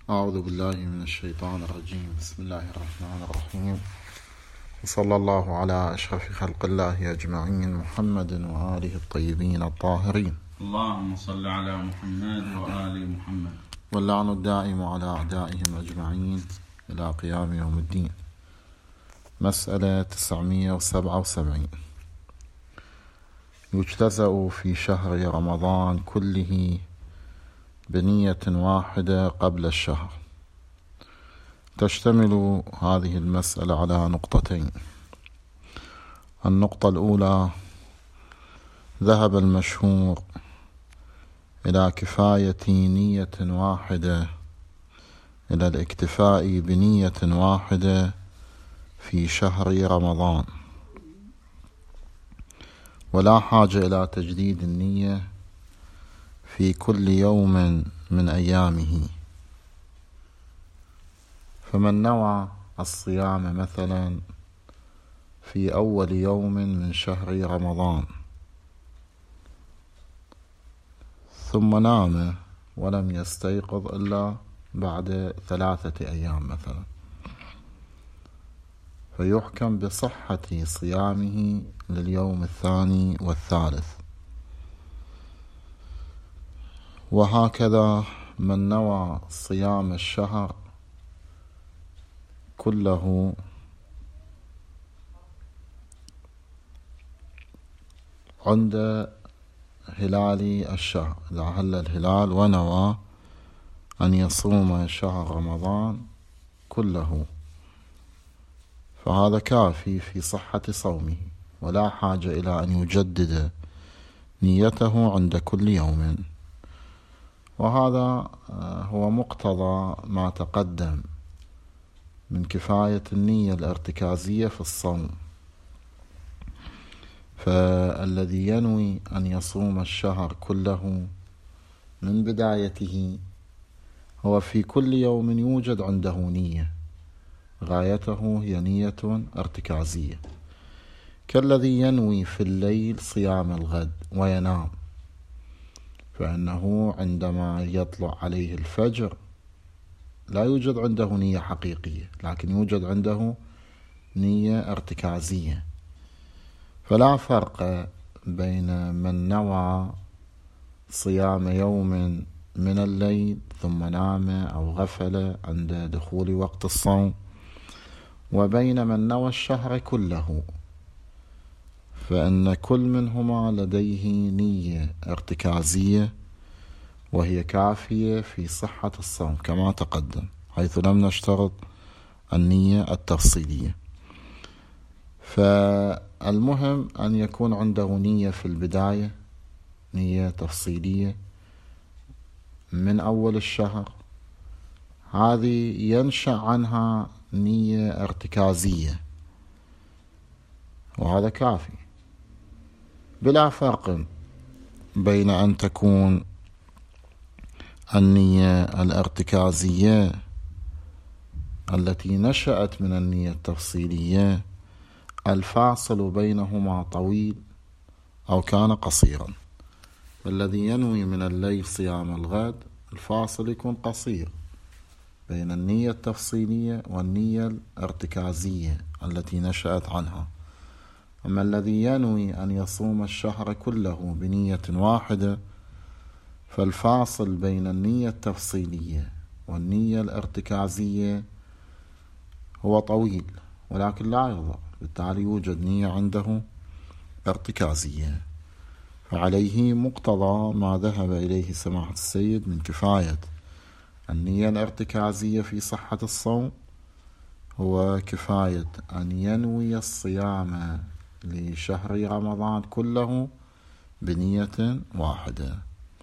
أعوذ بالله من الشيطان الرجيم. بسم الله الرحمن الرحيم، وصلى الله على أشرف خلق الله أجمعين، محمد وآله الطيبين الطاهرين. اللهم صل على محمد وآل محمد. واللعن الدائم على أعدائهم أجمعين إلى قيام يوم الدين. مسألة 977. يجتزأ في شهر رمضان كله بنية واحدة قبل الشهر. تشتمل هذه المسألة على نقطتين. النقطة الأولى: ذهب المشهور إلى كفاية نية واحدة، إلى الاكتفاء بنية واحدة في شهر رمضان، ولا حاجة إلى تجديد النية في كل يوم من أيامه. فمن نوى الصيام مثلا في أول يوم من شهر رمضان ثم نام ولم يستيقظ إلا بعد 3 أيام مثلا، فيحكم بصحة صيامه لليوم الثاني والثالث. وهكذا من نوى صيام الشهر كله عند هلال الشهر، إذا هل الهلال ونوى أن يصوم شهر رمضان كله، فهذا كافي في صحة صومه، ولا حاجة إلى أن يجدد نيته عند كل يوم. وهذا هو مقتضى ما تقدم من كفاية النية الارتكازية في الصوم. فالذي ينوي أن يصوم الشهر كله من بدايته هو في كل يوم يوجد عنده نية، غايته هي نية ارتكازية، كالذي ينوي في الليل صيام الغد وينام، فإنه عندما يطلع عليه الفجر لا يوجد عنده نية حقيقية، لكن يوجد عنده نية ارتكازية. فلا فرق بين من نوى صيام يوم من الليل ثم نام أو غفل عند دخول وقت الصوم، وبين من نوى الشهر كله، فإن كل منهما لديه نية ارتكازية وهي كافية في صحة الصوم كما تقدم، حيث لم نشترط النية التفصيلية. فالمهم أن يكون عنده نية في البداية، نية تفصيلية من أول الشهر، هذه ينشأ عنها نية ارتكازية، وهذا كافي، بلا فرق بين أن تكون النية الارتكازية التي نشأت من النية التفصيلية الفاصل بينهما طويل أو كان قصيرا. فالذي ينوي من الليل صيام الغد الفاصل يكون قصير بين النية التفصيلية والنية الارتكازية التي نشأت عنها. أما الذي ينوي أن يصوم الشهر كله بنية واحدة فالفاصل بين النية التفصيلية والنية الارتكازية هو طويل، ولكن لا يضر، بالتالي يوجد نية عنده ارتكازية. فعليه مقتضى ما ذهب إليه سماحة السيد من كفاية النية الارتكازية في صحة الصوم، هو كفاية أن ينوي الصيام لشهر رمضان كله بنية واحدة.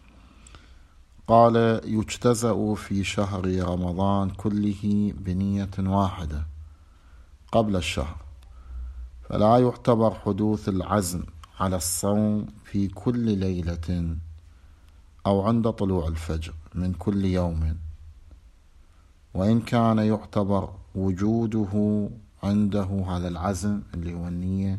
قال: يجتزأ في شهر رمضان كله بنية واحدة قبل الشهر، فلا يعتبر حدوث العزم على الصوم في كل ليلة أو عند طلوع الفجر من كل يوم، وإن كان يعتبر وجوده عنده هذا العزم اللي هو النية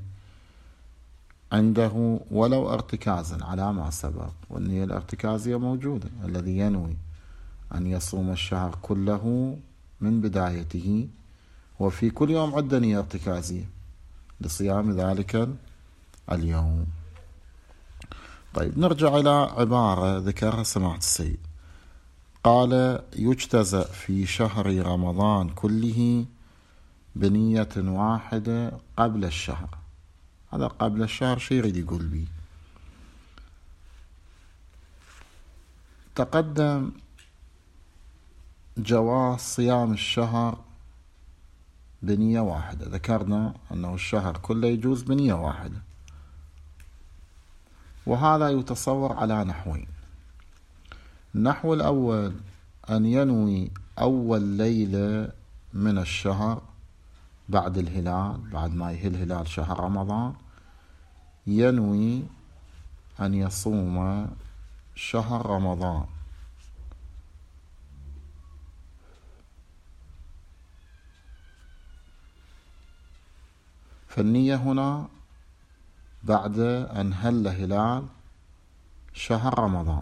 عنده ولو ارتكازا على ما سبق، والنية الارتكازية موجودة. الذي ينوي أن يصوم الشهر كله من بدايته، وفي كل يوم عنده نية ارتكازية لصيام ذلك اليوم. طيب نرجع إلى عبارة ذكرها سماحة السيد، قال: يجتزأ في شهر رمضان كله بنية واحدة قبل الشهر. هذا قبل الشهر شو يريد يقول بي؟ تقدم جواز صيام الشهر بنية واحدة، ذكرنا أنه الشهر كله يجوز بنية واحدة، وهذا يتصور على نحوين. النحو الأول أن ينوي أول ليلة من الشهر بعد الهلال، بعد ما يهل هلال شهر رمضان، ينوي أن يصوم شهر رمضان، فالنية هنا بعد أن هل هلال شهر رمضان،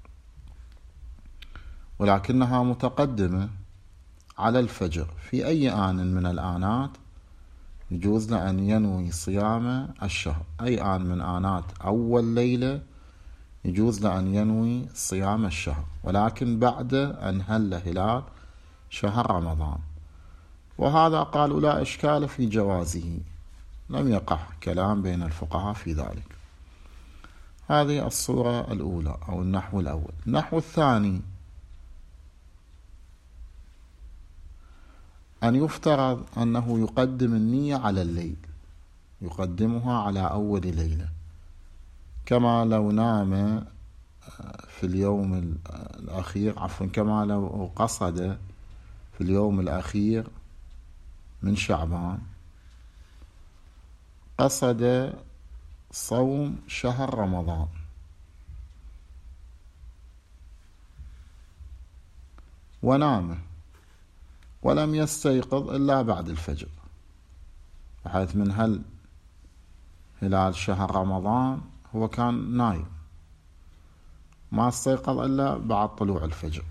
ولكنها متقدمة على الفجر. في أي آن من الآنات يجوز له أن ينوي صيام الشهر، أي آن من آنات أول ليلة يجوز له أن ينوي صيام الشهر، ولكن بعد أن هل هلال شهر رمضان. وهذا قالوا لا إشكال في جوازه، لم يقع كلام بين الفقهاء في ذلك. هذه الصورة الأولى أو النحو الأول. النحو الثاني أن يفترض أنه يقدم النية على الليل، يقدمها على أول ليلة، كما لو نام في اليوم الأخير، كما لو قصد في اليوم الأخير من شعبان قصد صوم شهر رمضان، ونام ولم يستيقظ إلا بعد الفجر، بحيث من هلال شهر رمضان هو كان نايم، ما استيقظ إلا بعد طلوع الفجر،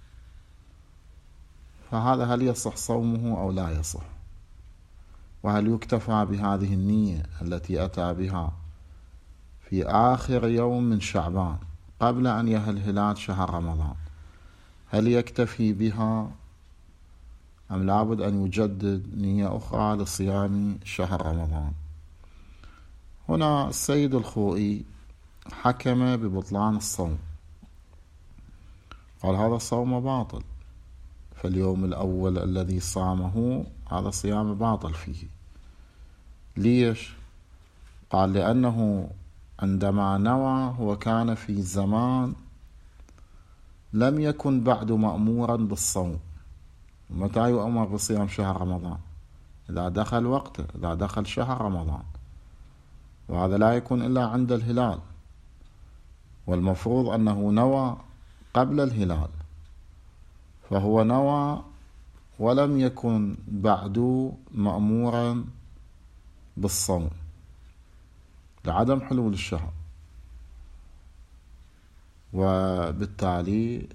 فهذا هل يصح صومه أو لا يصح؟ وهل يكتفى بهذه النية التي أتى بها في آخر يوم من شعبان قبل أن يهل هلال شهر رمضان؟ هل يكتفي بها أم لابد أن يجدد نية أخرى لصيام شهر رمضان؟ هنا السيد الخوئي حكم ببطلان الصوم، قال هذا الصوم باطل، فاليوم الأول الذي صامه هذا صيام باطل فيه. ليش؟ قال لأنه عندما نوى هو كان في زمان لم يكن بعد مأمورا بالصوم. متى يؤمر بصيام شهر رمضان؟ إذا دخل وقته، إذا دخل شهر رمضان، وهذا لا يكون إلا عند الهلال، والمفروض أنه نوى قبل الهلال، فهو نوى ولم يكن بعد مأمورا بالصوم لعدم حلول الشهر، وبالتالي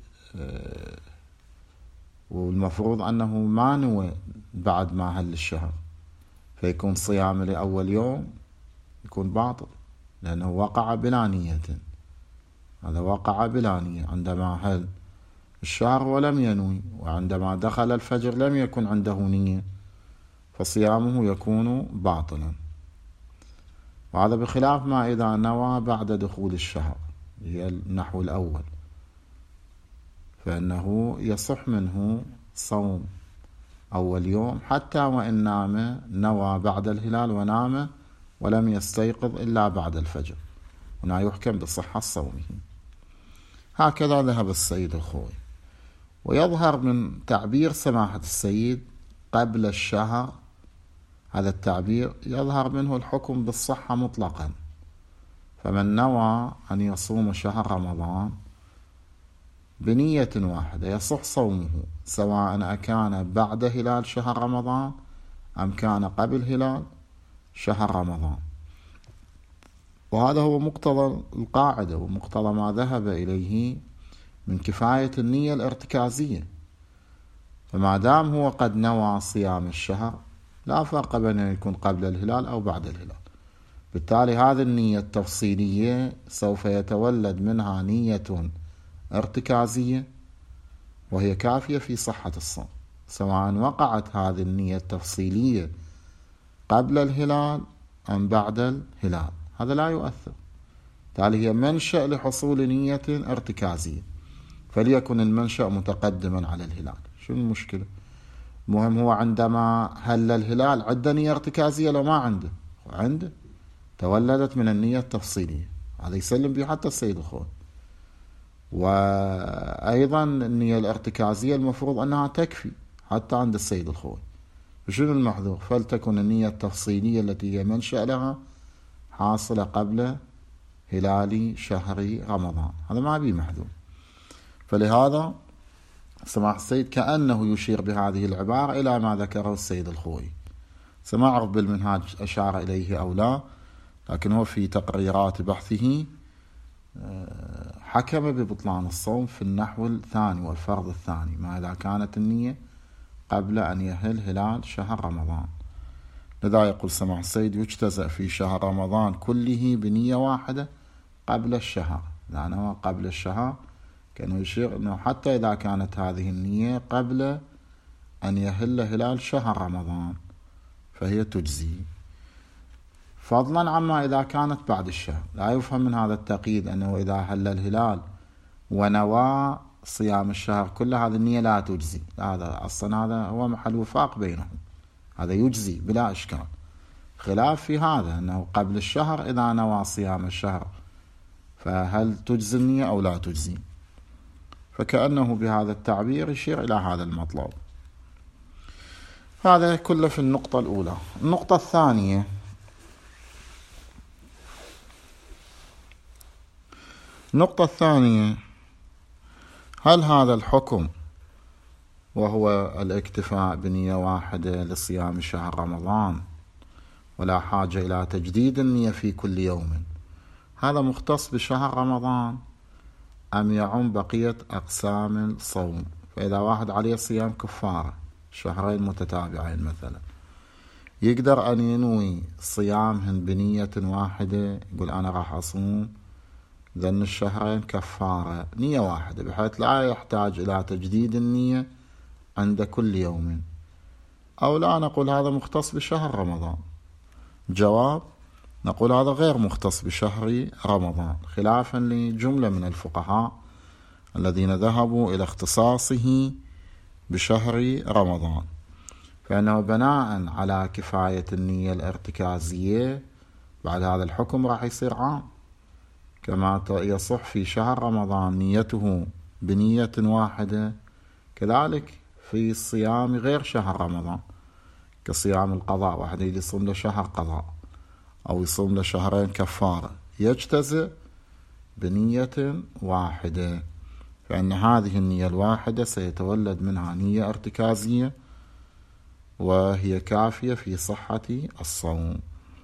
والمفروض أنه ما نوى بعد ما هل الشهر، فيكون صيام لأول يوم يكون باطل، لأنه وقع بلا نية. هذا وقع بلا نية عندما هل الشهر ولم ينوي، وعندما دخل الفجر لم يكن عنده نية، فصيامه يكون باطلا. وهذا بخلاف ما إذا نوى بعد دخول الشهر، هي النحو الأول، فإنه يصح منه صوم أول يوم حتى وإن نام، نوى بعد الهلال ونام ولم يستيقظ إلا بعد الفجر، هنا يحكم بصحة صومه. هكذا ذهب السيد الخوئي. ويظهر من تعبير سماحة السيد قبل الشهر، هذا التعبير يظهر منه الحكم بالصحة مطلقا، فمن نوى أن يصوم شهر رمضان بنية واحدة يصح صومه، سواء أكان بعد هلال شهر رمضان أم كان قبل هلال شهر رمضان. وهذا هو مقتضى القاعدة ومقتضى ما ذهب إليه من كفاية النية الارتكازية. فما دام هو قد نوى صيام الشهر لا فرق بين أن يكون قبل الهلال أو بعد الهلال، بالتالي هذه النية التفصيلية سوف يتولد منها نية ارتكازية وهي كافية في صحة الصوم، سواء وقعت هذه النية التفصيلية قبل الهلال أم بعد الهلال، هذا لا يؤثر. بالتالي هي منشأ لحصول نية ارتكازية، فليكن المنشأ متقدما على الهلال، شو المشكلة؟ المهم هو عندما هل الهلال عنده نية ارتكازية لو ما عنده تولدت من النية التفصيلية، هذا يسلم به حتى السيد الخوي. وأيضا النية الارتكازية المفروض أنها تكفي حتى عند السيد الخوي. فشنو المحذور؟ فلتكن النية التفصيلية التي هي منشأ لها حاصلة قبل هلال شهر رمضان، هذا ما بيه محذور. فلهذا سماح السيد كأنه يشير بهذه العبارة إلى ما ذكره السيد الخوي. سما أعرف بالمنهاج أشار إليه أو لا، لكن هو في تقريرات بحثه حكم ببطلان الصوم في النحو الثاني والفرض الثاني، ما إذا كانت النية قبل أن يهل هلال شهر رمضان. لذا يقول سماح السيد يجتزأ في شهر رمضان كله بنية واحدة قبل الشهر، لأنه قبل الشهر كانوا يشير أنه حتى إذا كانت هذه النية قبل أن يهل هلال شهر رمضان فهي تجزي، فضلا عما إذا كانت بعد الشهر. لا يفهم من هذا التقييد أنه إذا هل الهلال ونوى صيام الشهر كل هذه النية لا تجزي، هذا أصلا هذا هو محل وفاق بينهم، هذا يجزي بلا إشكال. خلاف في هذا أنه قبل الشهر إذا نوى صيام الشهر فهل تجزي النية أو لا تجزي؟ فكأنه بهذا التعبير يشير إلى هذا المطلب. هذا كله في النقطة الأولى. النقطة الثانية، هل هذا الحكم وهو الاكتفاء بنية واحدة لصيام شهر رمضان ولا حاجة إلى تجديد النية في كل يوم، هذا مختص بشهر رمضان أم يعم بقية أقسام الصوم؟ فإذا واحد عليه صيام كفارة شهرين متتابعين مثلا، يقدر أن ينوي صيامهن بنية واحدة، يقول أنا راح أصوم ذن الشهرين كفارة، نية واحدة، بحيث لا يحتاج إلى تجديد النية عند كل يوم، أو لا نقول هذا مختص بشهر رمضان؟ جواب، نقول هذا غير مختص بشهر رمضان، خلافا لجملة من الفقهاء الذين ذهبوا إلى اختصاصه بشهر رمضان، فإنه بناء على كفاية النية الارتكازية بعد هذا الحكم راح يصير عام، كما يصح في شهر رمضان نيته بنية واحدة، كذلك في الصيام غير شهر رمضان كصيام القضاء، واحد يصوم له شهر قضاء أو يصوم له شهرين كفارة يجتزئ بنية واحدة، فإن هذه النية الواحدة سيتولد منها نية ارتكازية وهي كافية في صحة الصوم،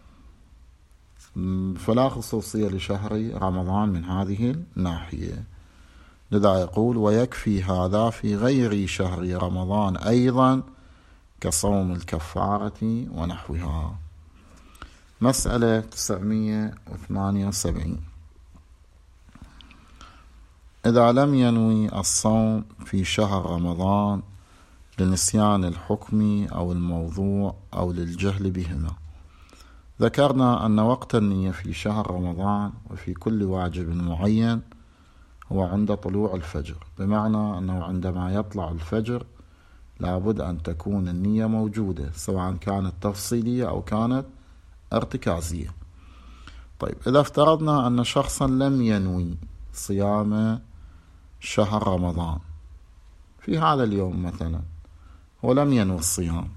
فلا خصوصية لشهر رمضان من هذه الناحية. لذا يقول ويكفي هذا في غير شهر رمضان أيضا كصوم الكفارة ونحوها. مسألة 978، إذا لم ينوي الصوم في شهر رمضان لنسيان الحكم أو الموضوع أو للجهل بهما، ذكرنا أن وقت النية في شهر رمضان وفي كل واجب معين هو عند طلوع الفجر، بمعنى أنه عندما يطلع الفجر لابد أن تكون النية موجودة، سواء كانت تفصيلية أو كانت ارتكازية. طيب إذا افترضنا أن شخصا لم ينوي صيام شهر رمضان في هذا اليوم مثلا، ولم ينوي الصيام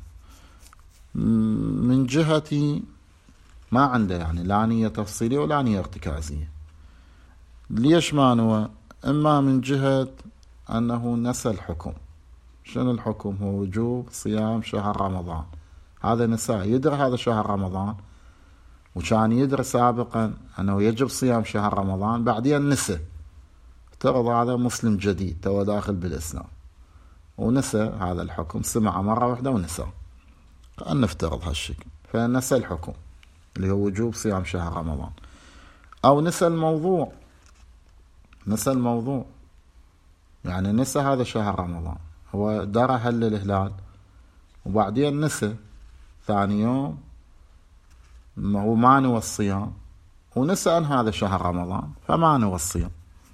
من جهة ما عنده يعني لا نية تفصيلية ولا نية ارتكازية، ليش ما نوى؟ إما من جهة أنه نسى الحكم. شنو الحكم؟ هو وجوب صيام شهر رمضان، هذا نساء، يدري هذا شهر رمضان وكان يدري سابقا أنه يجب صيام شهر رمضان، بعدين نسى، افترض هذا مسلم جديد تو داخل بالإسلام ونسى هذا الحكم، سمع مرة واحدة ونسى، أن نفترض هالشكل، فنسى الحكم اللي هو وجوب صيام شهر رمضان، أو نسى الموضوع، يعني نسى هذا شهر رمضان، هو درى هل الهلال وبعدين نسى ثاني يوم هو ما نوى الصيام ونسى أن هذا شهر رمضان فما نوى الصيام،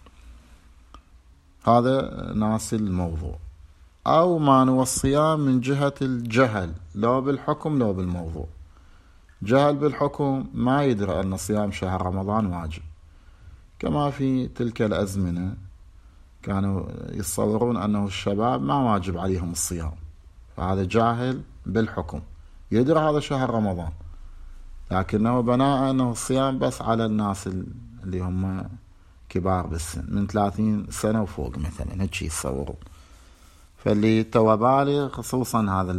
هذا ناسي الموضوع. أو ما نوى الصيام من جهة الجهل، لا بالحكم لا بالموضوع، جهل بالحكم، ما يدري أن صيام شهر رمضان واجب، كما في تلك الأزمنة كانوا يتصورون أنه الشباب ما واجب عليهم الصيام، فهذا جاهل بالحكم، يدري هذا شهر رمضان لكنه بناء أنه الصيام بس على الناس اللي هم كبار بالسن من 30 سنة وفوق مثلا، هيك يتصورون. فاللي توا بالغ خصوصا هذا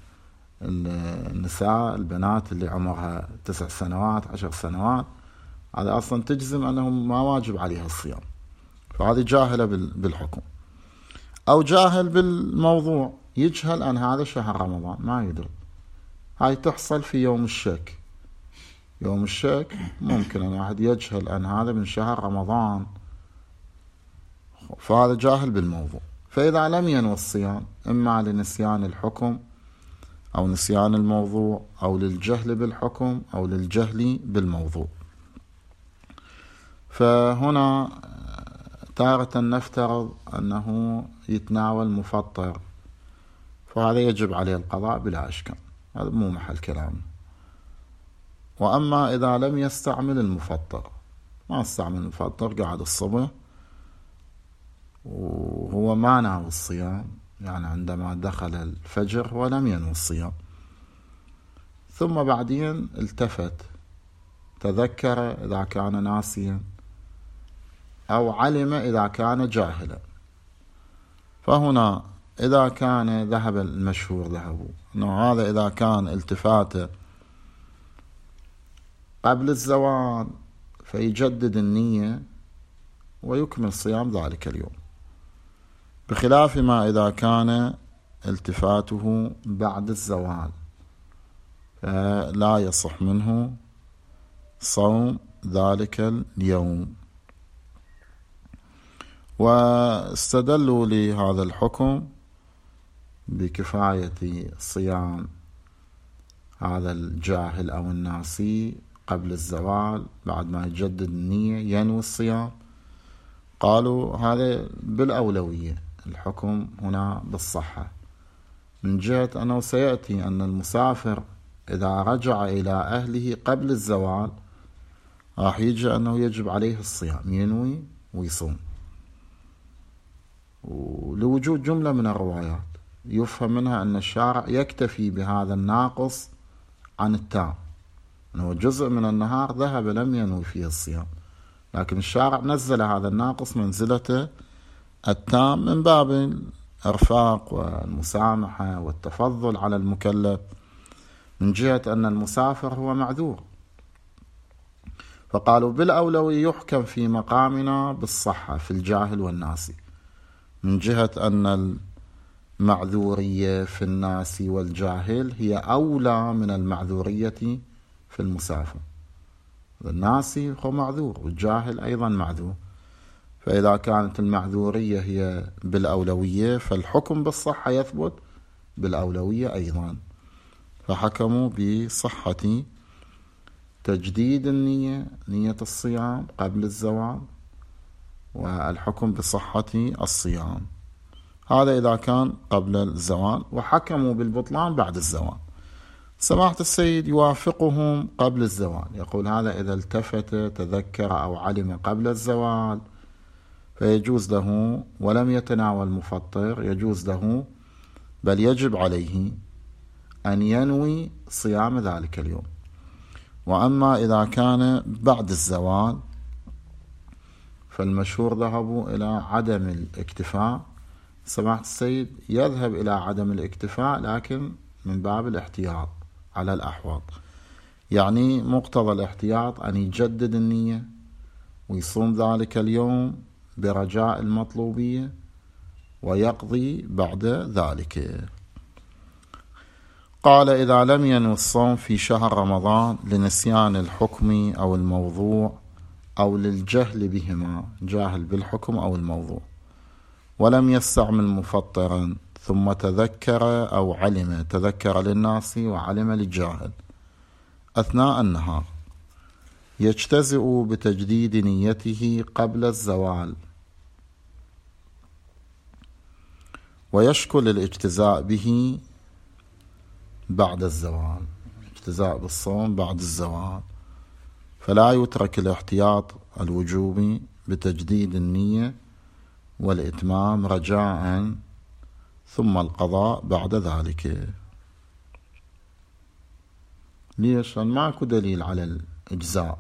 النساء البنات اللي عمرها 9 سنوات 10 سنوات، هذا أصلا تجزم أنهم ما واجب عليها الصيام، فهذه جاهلة بالحكم. أو جاهل بالموضوع، يجهل أن هذا شهر رمضان ما يدري، هاي تحصل في يوم الشك. يوم الشك ممكن أن واحد يجهل أن هذا من شهر رمضان، فهذا جاهل بالموضوع. فإذا لم ينوي الصيام إما لنسيان الحكم أو نسيان الموضوع أو للجهل بالحكم أو للجهل بالموضوع، فهنا تارة نفترض أنه يتناول مفطر، فهذا يجب عليه القضاء بلا إشكال، هذا مو محل كلامنا. وأما إذا لم يستعمل المفطر، ما استعمل المفطر، قاعد الصبح وهو ما ناوي الصيام، يعني عندما دخل الفجر ولم ينوي الصيام، ثم بعدين التفت تذكر إذا كان ناسيا أو علم إذا كان جاهلا، فهنا إذا كان ذهب المشهور ذهبوا أنه هذا إذا كان التفاته قبل الزوال فيجدد النية ويكمل صيام ذلك اليوم، بخلاف ما إذا كان التفاته بعد الزوال فلا يصح منه صوم ذلك اليوم. واستدلوا لهذا الحكم بكفاية صيام هذا الجاهل أو الناسي قبل الزوال بعد ما يجدد النية ينوي الصيام، قالوا هذا بالأولوية، الحكم هنا بالصحة، من جهة أنه سيأتي أن المسافر إذا رجع إلى أهله قبل الزوال راح يجي أنه يجب عليه الصيام، ينوي ويصوم. ولوجود جملة من الروايات يفهم منها أن الشارع يكتفي بهذا الناقص عن التام، أنه جزء من النهار ذهب لم ينوي فيه الصيام، لكن الشارع نزل هذا الناقص منزلته التام من باب الإرفاق والمسامحة والتفضل على المكلف، من جهة أن المسافر هو معذور، فقالوا بالأولوية يحكم في مقامنا بالصحة في الجاهل والناسي، من جهة أن المعذورية في الناسي والجاهل هي أولى من المعذورية في المسافر، الناسي هو معذور والجاهل أيضا معذور، فإذا كانت المعذورية هي بالأولوية فالحكم بالصحة يثبت بالأولوية أيضا، فحكموا بصحة تجديد النية، نية الصيام قبل الزوال، والحكم بصحة الصيام، هذا إذا كان قبل الزوال، وحكموا بالبطلان بعد الزوال. سماحة السيد يوافقهم قبل الزوال، يقول هذا إذا التفت تذكر أو علم قبل الزوال فيجوز له ولم يتناول مفطر، يجوز له بل يجب عليه أن ينوي صيام ذلك اليوم. وأما إذا كان بعد الزوال فالمشهور ذهبوا إلى عدم الاكتفاء، سماحة السيد يذهب إلى عدم الاكتفاء لكن من باب الاحتياط على الأحوط، يعني مقتضى الاحتياط أن يجدد النية ويصوم ذلك اليوم برجاء المطلوبية ويقضي بعد ذلك. قال: إذا لم ينوي الصوم في شهر رمضان لنسيان الحكم أو الموضوع أو للجهل بهما، جاهل بالحكم أو الموضوع، ولم يستعمل مفطرا ثم تذكر أو علم، تذكر للناس وعلم للجاهل أثناء النهار، يجتزئ بتجديد نيته قبل الزوال، ويشكل الاجتزاء به بعد الزوال، اجتزاء بالصوم بعد الزوال، فلا يترك الاحتياط الوجوبي بتجديد النية والإتمام رجاء ثم القضاء بعد ذلك. ليش؟ ماكو دليل على الإجزاء،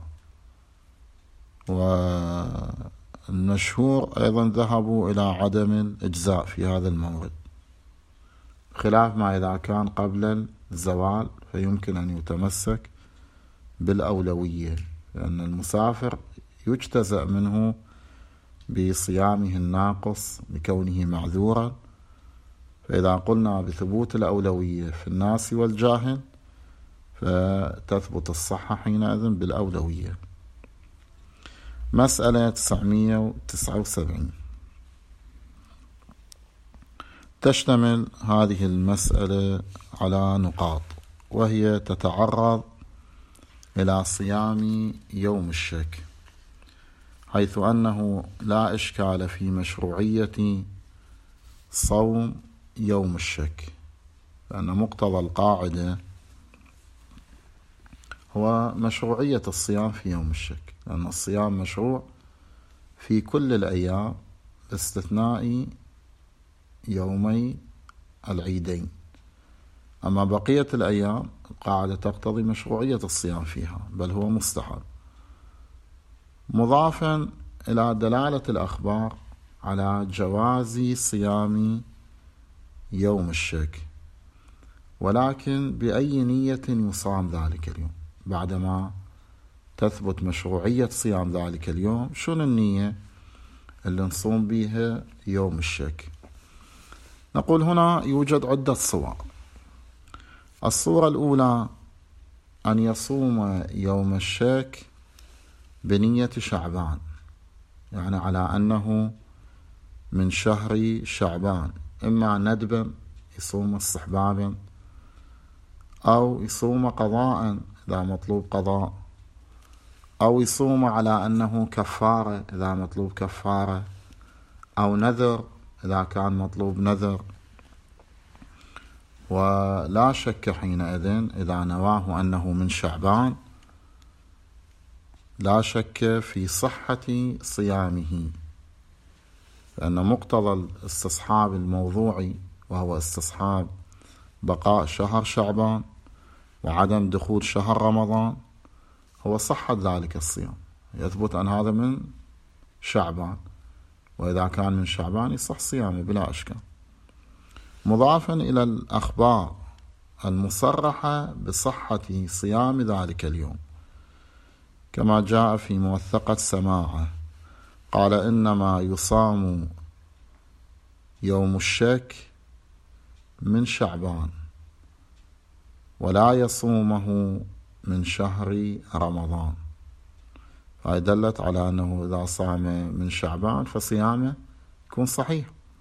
والمشهور أيضا ذهبوا إلى عدم الإجزاء في هذا المورد، خلاف ما إذا كان قبل الزوال فيمكن أن يتمسك بالأولوية، لأن المسافر يجتزأ منه بصيامه الناقص لكونه معذورا، فإذا قلنا بثبوت الأولوية في الناس والجاهل فتثبت الصحة حينئذ بالأولوية. مسألة 979 تشتمل هذه المسألة على نقاط، وهي تتعرض إلى صيام يوم الشك، حيث أنه لا إشكال في مشروعية صوم يوم الشك، لأن مقتضى القاعدة هو مشروعية الصيام في يوم الشك، لأن الصيام مشروع في كل الأيام باستثناء يومي العيدين، أما بقية الأيام القاعدة تقتضي مشروعية الصيام فيها، بل هو مستحب، مضافا إلى دلالة الأخبار على جواز صيام يوم الشك، ولكن بأي نية يصام ذلك اليوم. بعدما تثبت مشروعية صيام ذلك اليوم، شنو النية اللي نصوم بها يوم الشك؟ نقول هنا يوجد عدة صور. الصورة الأولى أن يصوم يوم الشك بنية شعبان، يعني على أنه من شهر شعبان، إما ندبا يصوم استحبابا، أو يصوم قضاء إذا مطلوب قضاء، أو يصوم على أنه كفارة إذا مطلوب كفارة، أو نذر إذا كان مطلوب نذر. ولا شك حينئذ إذا نواه أنه من شعبان لا شك في صحة صيامه، لأن مقتضى الاستصحاب الموضوعي وهو استصحاب بقاء شهر شعبان وعدم دخول شهر رمضان هو صحة ذلك الصيام، يثبت أن هذا من شعبان، وإذا كان من شعبان يصح صيامه بلا إشكال، مضافا إلى الأخبار المصرحة بصحة صيام ذلك اليوم، كما جاء في موثقة سماعة قال: إنما يصام يوم الشك من شعبان ولا يصومه من شهر رمضان، فهي دلت على أنه إذا صام من شعبان فصيامه يكون صحيح.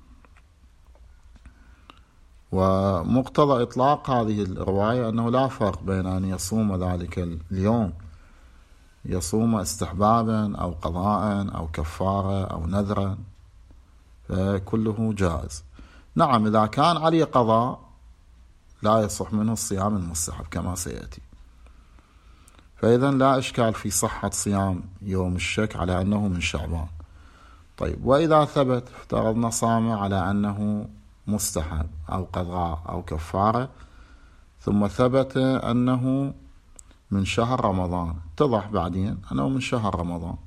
ومقتضى إطلاق هذه الرواية أنه لا فرق بين أن يصوم ذلك اليوم يصوم استحبابا أو قضاء أو كفارة أو نذرا، فكله جائز. نعم إذا كان عليه قضاء لا يصح منه الصيام المستحب كما سيأتي، فإذا لا إشكال في صحة صيام يوم الشك على أنه من شعبان. طيب، وإذا ثبت افترضنا صام على أنه مستحب أو قضاء أو كفارة، ثم ثبت أنه من شهر رمضان، اتضح بعدين أنه من شهر رمضان،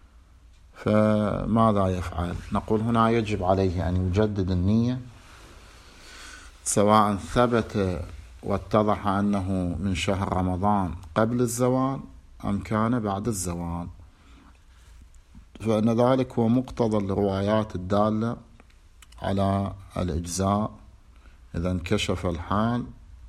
فماذا يفعل؟ نقول هنا يجب عليه أن يجدد النية، سواء ثبت واتضح أنه من شهر رمضان قبل الزوال أم كان بعد الزوال. فإن ذلك هو مقتضى الروايات الدالة على الإجزاء إذا انكشف الحال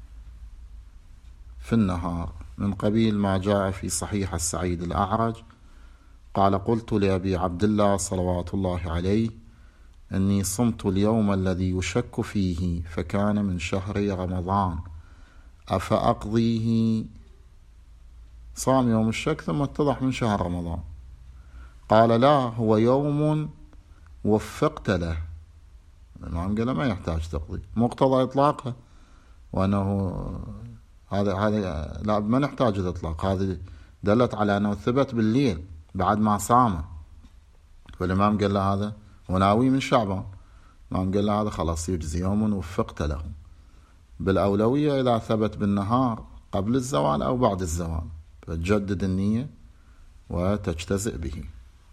في النهار، من قبيل ما جاء في صحيح السعيد الأعرج قال: قلت لأبي عبد الله صلوات الله عليه: إني صمت اليوم الذي يشك فيه فكان من شهر رمضان أفأقضيه؟ صام يوم الشك ثم اتضح من شهر رمضان. قال: لا، هو يوم وفقت له. الإمام قال: ما يحتاج تقضي، مقتضى إطلاقه وأنه هذا لا، ما نحتاج الإطلاق، هذه دلت على أنه ثبت بالليل بعد ما صام. فالإمام قال له هذا وناوي من شعبان. الإمام قال له هذا خلاص يجزي، يوم وفقت له. بالأولوية إذا ثبت بالنهار قبل الزوال أو بعد الزوال، فتجدد النية وتجتزئ به.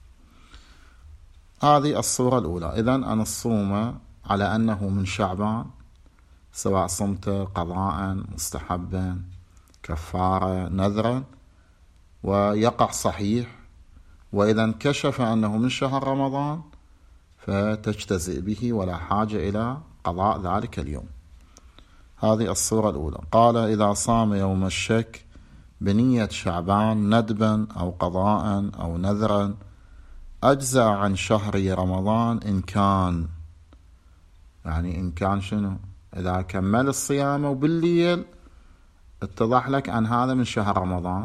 هذه الصورة الأولى. إذن أن الصوم على أنه من شعبان، سواء صمت قضاء مستحبا كفارة نذرا، ويقع صحيح. وإذا انكشف أنه من شهر رمضان فتجتزئ به ولا حاجة إلى قضاء ذلك اليوم. هذه الصورة الأولى. قال: إذا صام يوم الشك بنية شعبان ندبا أو قضاء أو نذرا أجزأ عن شهر رمضان إن كان. يعني إن كان شنو؟ إذا كمل الصيام وبالليل اتضح لك أن هذا من شهر رمضان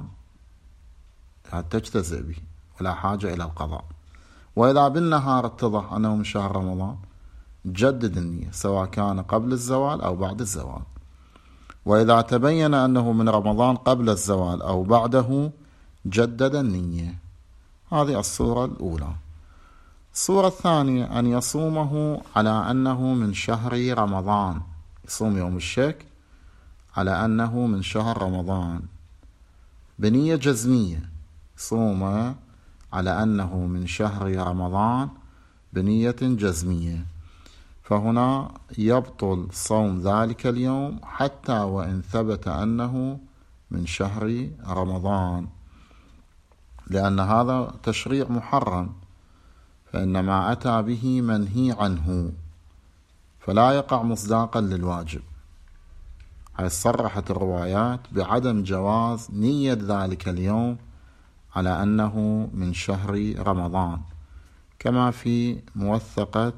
تجتزئ به ولا حاجة إلى القضاء. وإذا بالنهار اتضح أنه من شهر رمضان جدد النية، سواء كان قبل الزوال أو بعد الزوال. وإذا تبين أنه من رمضان قبل الزوال أو بعده جدد النية. هذه الصورة الأولى. الصورة الثانية أن يصومه على أنه من شهر رمضان، يصوم يوم الشك على أنه من شهر رمضان بنية جزمية، صوم على أنه من شهر رمضان بنية جزمية، فهنا يبطل صوم ذلك اليوم حتى وإن ثبت أنه من شهر رمضان، لأن هذا تشريع محرم، فإن ما أتى به منهي عنه فلا يقع مصداقا للواجب. حيث صرحت الروايات بعدم جواز نية ذلك اليوم على أنه من شهر رمضان، كما في موثقة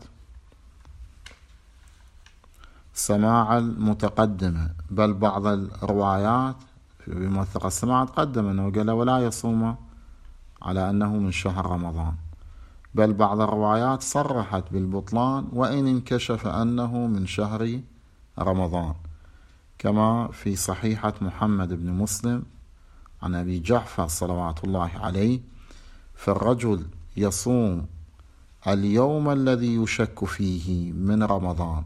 سماع المتقدمة. بل بعض الروايات في موثقة السماع تقدم أنه قال ولا يصوم على أنه من شهر رمضان. بل بعض الروايات صرحت بالبطلان وإن انكشف أنه من شهر رمضان، كما في صحيحة محمد بن مسلم عن أبي جعفر صلوات الله عليه: فالرجل يصوم اليوم الذي يشك فيه من رمضان،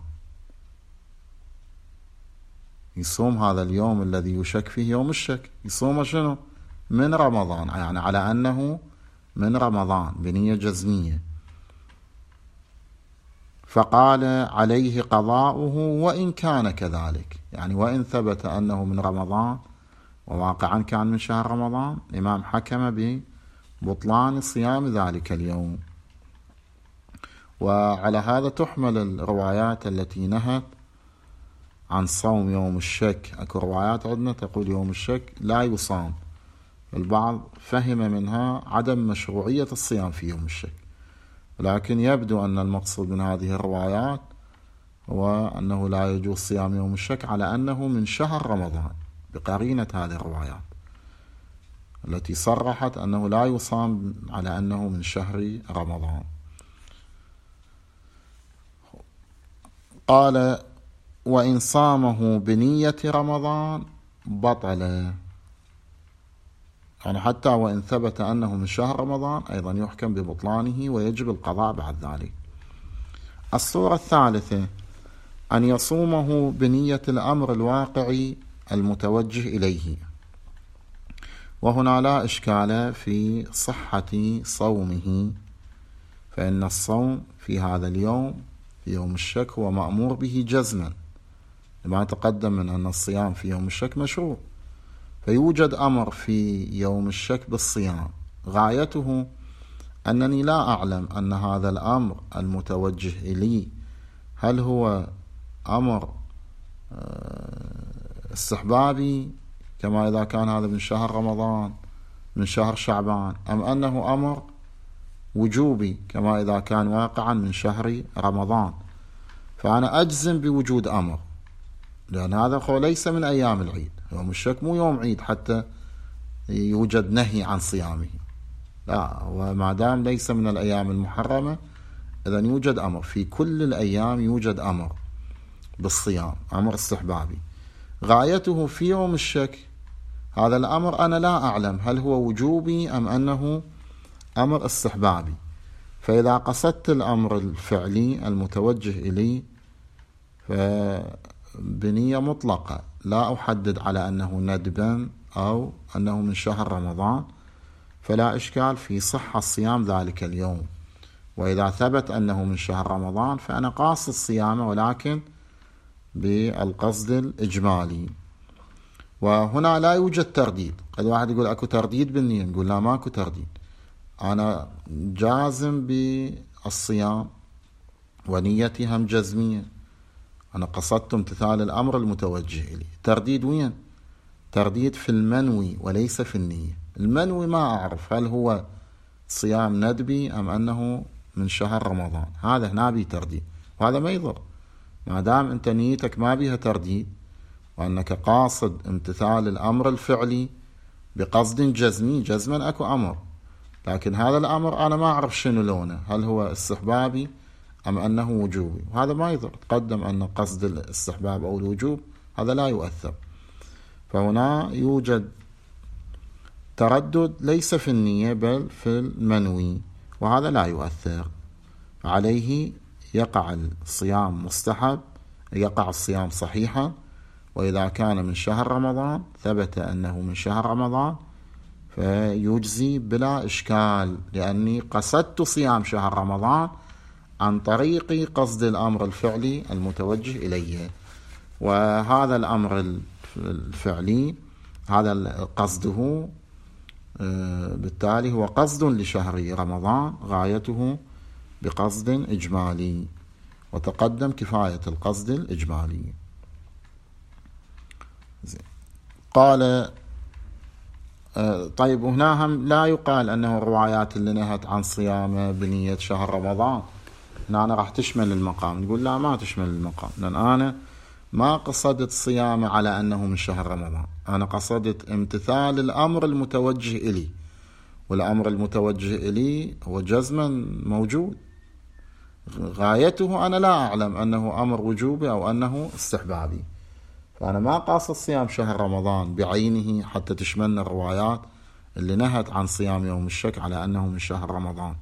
يصوم هذا اليوم الذي يشك فيه يوم الشك، يصوم شنو؟ من رمضان، يعني على أنه من رمضان بنية جزمية. فقال عليه قضاؤه وإن كان كذلك، يعني وإن ثبت أنه من رمضان وواقعا كان من شهر رمضان، الإمام حكم ببطلان صيام ذلك اليوم. وعلى هذا تحمل الروايات التي نهت عن صوم يوم الشك. أكو روايات عندنا تقول يوم الشك لا يصام، البعض فهم منها عدم مشروعية الصيام في يوم الشك، لكن يبدو أن المقصود من هذه الروايات هو أنه لا يجوز صيام يوم الشك على أنه من شهر رمضان، بقرينة هذه الروايات التي صرحت أنه لا يصام على أنه من شهر رمضان. قال: وإن صامه بنية رمضان بطل، يعني حتى وإن ثبت أنه من شهر رمضان أيضا يحكم ببطلانه ويجب القضاء بعد ذلك. الصورة الثالثة أن يصومه بنية الأمر الواقعي المتوجه إليه، وهنا لا إشكال في صحة صومه، فإن الصوم في هذا اليوم في يوم الشك هو مأمور به جزما، لما تقدم من أن الصيام في يوم الشك مشروع. فيوجد أمر في يوم الشك بالصيام غايته أنني لا أعلم أن هذا الأمر المتوجه إلي هل هو أمر استحبابي كما إذا كان هذا من شهر رمضان من شهر شعبان، أم أنه أمر وجوبي كما إذا كان واقعا من شهر رمضان. فأنا أجزم بوجود أمر، لأن هذا ليس من أيام العيد. يوم الشك مو يوم عيد حتى يوجد نهي عن صيامه، لا، وما دام ليس من الأيام المحرمة إذن يوجد أمر. في كل الأيام يوجد أمر بالصيام، أمر استحبابي. غايته في يوم الشك هذا الأمر أنا لا أعلم هل هو وجوبي أم أنه أمر استحبابي. فإذا قصدت الأمر الفعلي المتوجه إلي فبنية مطلقة لا أحدد على أنه ندبا أو أنه من شهر رمضان، فلا إشكال في صحة صيام ذلك اليوم. وإذا ثبت أنه من شهر رمضان فأنا قاصد صيامه ولكن بالقصد الإجمالي. وهنا لا يوجد ترديد. قد واحد يقول أكو ترديد بالنية، نقول لا، ماكو ترديد. أنا جازم بالصيام ونيتي هم جزمية، أنا قصدت امتثال الأمر المتوجه إلي. ترديد وين؟ ترديد في المنوي وليس في النية. المنوي ما أعرف هل هو صيام ندبي أم أنه من شهر رمضان، هذا هنا بي ترديد، وهذا ما يضر ما دام أنت نيتك ما بيها ترديد وأنك قاصد امتثال الأمر الفعلي بقصد جزمي. جزما أكو أمر، لكن هذا الأمر أنا ما أعرف شنو لونه، هل هو استحبابي أم أنه وجوبي، وهذا ما يضر. تقدم أن قصد الاستحباب أو الوجوب هذا لا يؤثر. فهنا يوجد تردد ليس في النية بل في المنوي، وهذا لا يؤثر. عليه يقع الصيام مستحب، يقع الصيام صحيحا. وإذا كان من شهر رمضان ثبت أنه من شهر رمضان فيجزي بلا إشكال، لأني قصدت صيام شهر رمضان عن طريق قصد الأمر الفعلي المتوجه إليه. وهذا الأمر الفعلي هذا قصده بالتالي هو قصد لشهر رمضان، غايته بقصد إجمالي، وتقدم كفاية القصد الإجمالي. قال طيب، هنا هم لا يقال أنه الروايات اللي نهت عن صيامه بنية شهر رمضان هنا أنا راح تشمل المقام. نقول لا، ما تشمل المقام، لأن أنا ما قصدت صيامه على أنه من شهر رمضان، أنا قصدت امتثال الأمر المتوجه إلي، والأمر المتوجه إلي هو جزما موجود. غايته أنا لا أعلم أنه أمر وجوبي أو أنه استحبابي، فأنا ما قاصد صيام شهر رمضان بعينه حتى تشملنا الروايات اللي نهت عن صيام يوم الشك على أنه من شهر رمضان.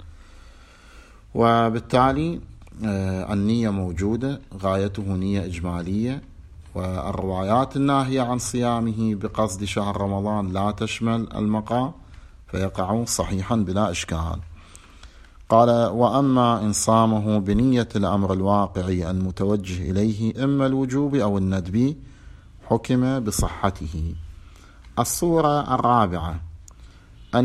وبالتالي النية موجودة، غايته نية إجمالية، والروايات الناهية عن صيامه بقصد شهر رمضان لا تشمل المقام، فيقع صحيحا بلا إشكال. قال: وأما إن صامه بنية الأمر الواقعي المتوجه إليه إما الوجوب أو الندب حكم بصحته. الصورة الرابعة أن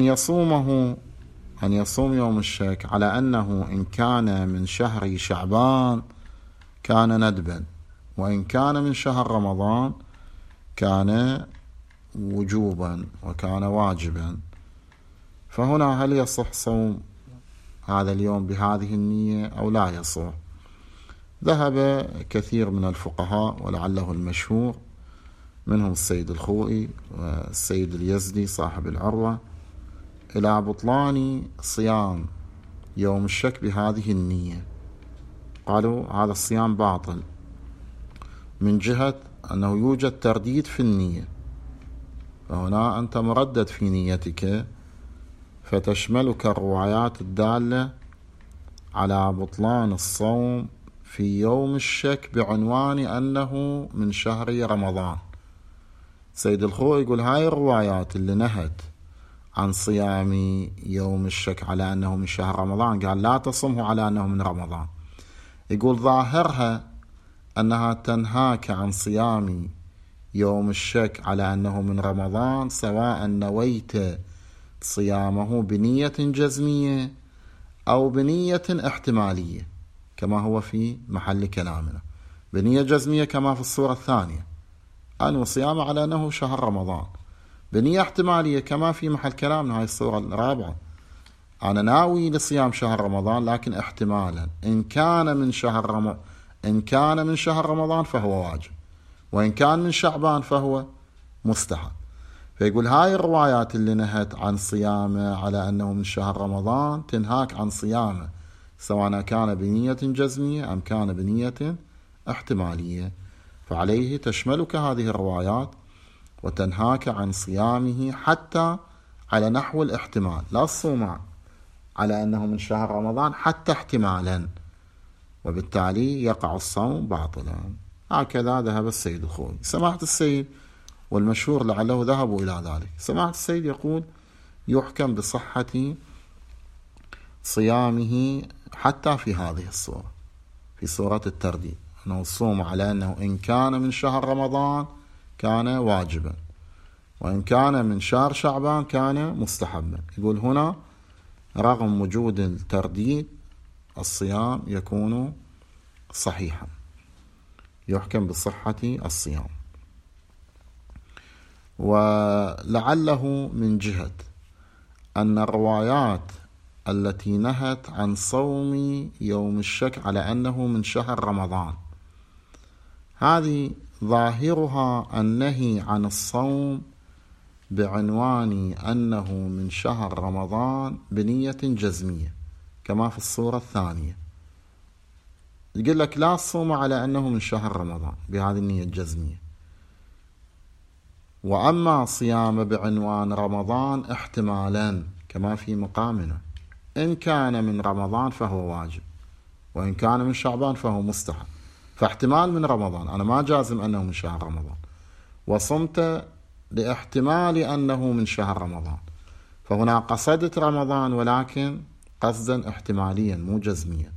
يصوم يوم الشك على أنه إن كان من شهر شعبان كان ندبا، وإن كان من شهر رمضان كان وجوبا وكان واجبا. فهنا هل يصح صوم هذا اليوم بهذه النية أو لا يصح؟ ذهب كثير من الفقهاء ولعله المشهور منهم السيد الخوئي والسيد اليزدي صاحب العروة إلى بطلان صيام يوم الشك بهذه النية. قالوا هذا الصيام باطل من جهة أنه يوجد ترديد في النية، فهنا أنت مردد في نيتك، فتشملك الروايات الدالة على بطلان الصوم في يوم الشك بعنوان أنه من شهر رمضان. سيد الخوئي يقول هاي الروايات اللي نهت عن صيام يوم الشك على أنه من شهر رمضان قال لا تصمه على أنه من رمضان. يقول ظاهرها أنها تنهاك عن صيام يوم الشك على أنه من رمضان سواء نويت صيامه بنية جزمية أو بنية احتمالية كما هو في محل كلامنا، بنية جزمية كما في الصورة الثانية أنوي صيامه على أنه شهر رمضان، بنية احتمالية كما في محل كلامنا هاي الصورة الرابعة، أنا ناوي لصيام شهر رمضان لكن احتمالا إن كان من شهر رمضان فهو واجب، وإن كان من شعبان فهو مستحب. فيقول هاي الروايات اللي نهت عن صيامه على أنه من شهر رمضان تنهاك عن صيامه سواء كان بنية جزمية أم كان بنية احتمالية، فعليه تشملك هذه الروايات وتنهاك عن صيامه حتى على نحو الاحتمال، لا الصوم على أنه من شهر رمضان حتى احتمالا، وبالتالي يقع الصوم باطلا. هكذا ذهب السيد الخوئي. سماحة السيد والمشهور لعله ذهبوا إلى ذلك، سماحة السيد يقول يحكم بصحة صيامه حتى في هذه الصورة، في صورة الترديد، أنه الصوم على أنه إن كان من شهر رمضان كان واجبا، وإن كان من شهر شعبان كان مستحبا. يقول هنا رغم وجود الترديد الصيام يكون صحيحا، يحكم بصحة الصيام. ولعله من جهة أن الروايات التي نهت عن صوم يوم الشك على أنه من شهر رمضان هذه ظاهرها النهي عن الصوم بعنوان أنه من شهر رمضان بنية جزمية كما في الصورة الثانية، يقول لك لا الصوم على أنه من شهر رمضان بهذه النية الجزمية، وأما صيام بعنوان رمضان احتمالا كما في مقامنا، إن كان من رمضان فهو واجب، وإن كان من شعبان فهو مستحب، فاحتمال من رمضان أنا ما جازم أنه من شهر رمضان، وصمت لاحتمال أنه من شهر رمضان، فهنا قصدت رمضان ولكن قصدا احتماليا مو جزميا.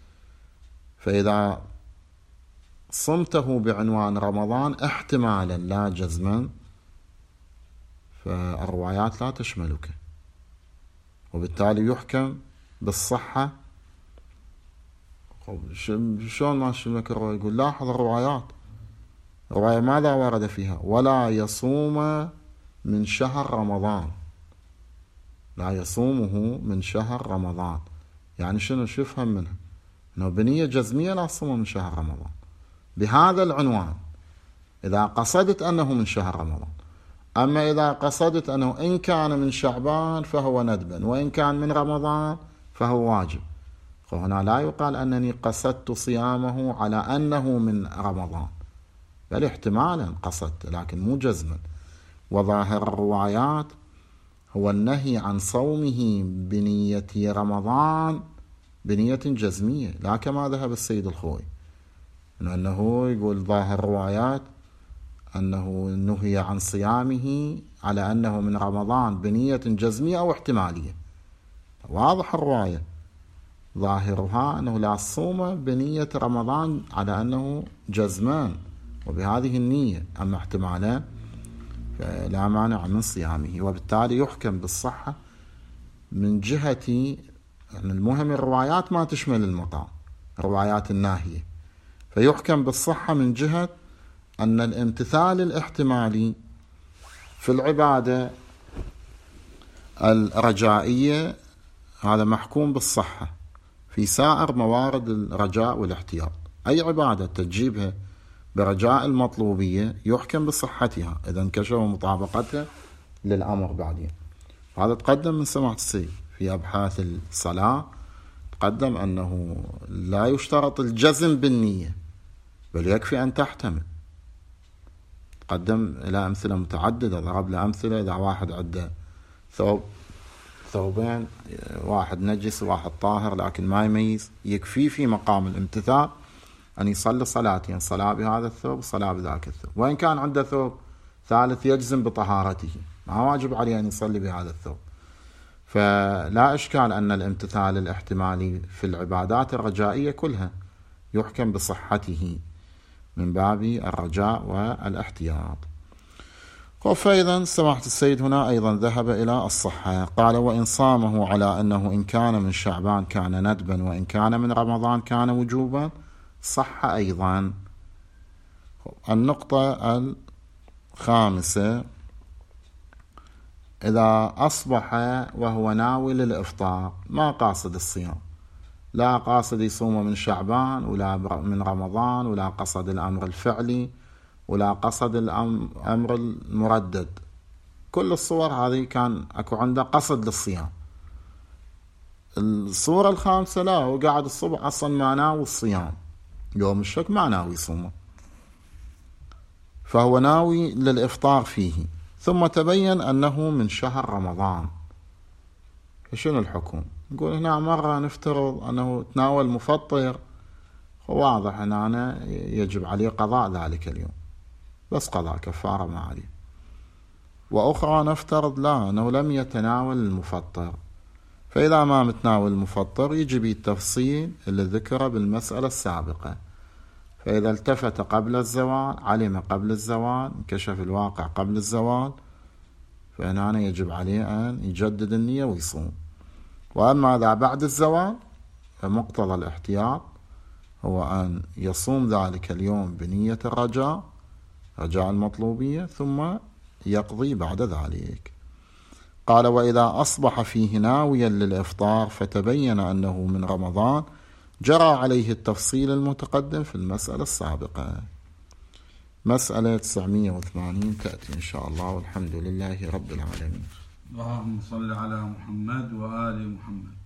فإذا صمته بعنوان رمضان احتمالا لا جزما فالروايات لا تشملك، وبالتالي يحكم بالصحة. شلون ما تشملك الرواية؟ يقول لاحظ الروايات، الرواية ماذا ورد فيها؟ ولا يصوم من شهر رمضان، لا يصومه من شهر رمضان، يعني شنو؟ شو يفهم منها؟ انه بنية جزمية لا صوم من شهر رمضان بهذا العنوان إذا قصدت أنه من شهر رمضان. أما إذا قصدت أنه إن كان من شعبان فهو ندبا، وإن كان من رمضان فهو واجب، فهنا لا يقال أنني قصدت صيامه على أنه من رمضان، بل احتمالا قصدت لكن مو جزما. وظاهر الروايات هو النهي عن صومه بنية رمضان بنية جزمية، لا كما ذهب السيد الخوئي أنه يقول ظاهر الروايات أنه نهي عن صيامه على أنه من رمضان بنية جزمية أو احتمالية. واضح الرواية ظاهرها أنه لا صوم بنية رمضان على أنه جزمان وبهذه النية، أما احتمالا فلا مانع من صيامه، وبالتالي يحكم بالصحة من جهة يعني المهم الروايات ما تشمل المقام، الروايات الناهية، فيحكم بالصحة من جهة أن الامتثال الاحتمالي في العبادة الرجائية هذا محكوم بالصحة في سائر موارد الرجاء والاحتياط. أي عبادة تجيبها برجاء المطلوبية يحكم بصحتها إذا انكشف مطابقتها للأمر بعدين. هذا تقدم من سماحة السيد في أبحاث الصلاة، تقدم أنه لا يشترط الجزم بالنية بل يكفي أن تحتمل. تقدم إلى أمثلة متعددة، ضرب له أمثلة إذا واحد عنده ثوبين، واحد نجس وواحد طاهر لكن ما يميز، يكفي في مقام الامتثال أن يصلي صلاتين، صلاة بهذا الثوب وصلاة بذاك الثوب، وإن كان عنده ثوب ثالث يجزم بطهارته ما واجب عليه أن يصلي بهذا الثوب. فلا إشكال أن الامتثال الاحتمالي في العبادات الرجائية كلها يحكم بصحته من باب الرجاء والاحتياط. فإذا سماحة السيد هنا أيضا ذهب إلى الصحة. قال وإن صامه على أنه إن كان من شعبان كان ندبا وإن كان من رمضان كان وجوبا صح أيضا. النقطة الخامسة: إذا أصبح وهو ناوي للإفطار ما قاصد الصيام، لا قاصد يصوم من شعبان ولا من رمضان ولا قصد الأمر الفعلي ولا قصد الأمر المردد، كل الصور هذه كان أكو عنده قصد للصيام. الصورة الخامسة لا، هو قاعد الصبح أصلا ما ناوي الصيام، يوم الشك ما ناوي يصومه، فهو ناوي للإفطار فيه، ثم تبين أنه من شهر رمضان، فشنو الحكم؟ نقول هنا مرة نفترض أنه تناول مفطر، واضح هنا يجب عليه قضاء ذلك اليوم، بس قضاء كفارة ما عليه. وأخرى نفترض لا، أنه لم يتناول المفطر، فإذا ما متناول المفطر يجب التفصيل اللي ذكره بالمسألة السابقة، فإذا التفت قبل الزوال علم قبل الزوال انكشف الواقع قبل الزوال، فهنا يجب عليه أن يجدد النية ويصوم. وأما إذا بعد الزوال فمقتضى الاحتياط هو أن يصوم ذلك اليوم بنية الرجاء، رجاء المطلوبية، ثم يقضي بعد ذلك. قال وإذا أصبح فيه ناويا للإفطار فتبين أنه من رمضان جرى عليه التفصيل المتقدم في المسألة السابقة. مسألة 980 تأتي إن شاء الله، والحمد لله رب العالمين. اللهم صل على محمد وآل محمد.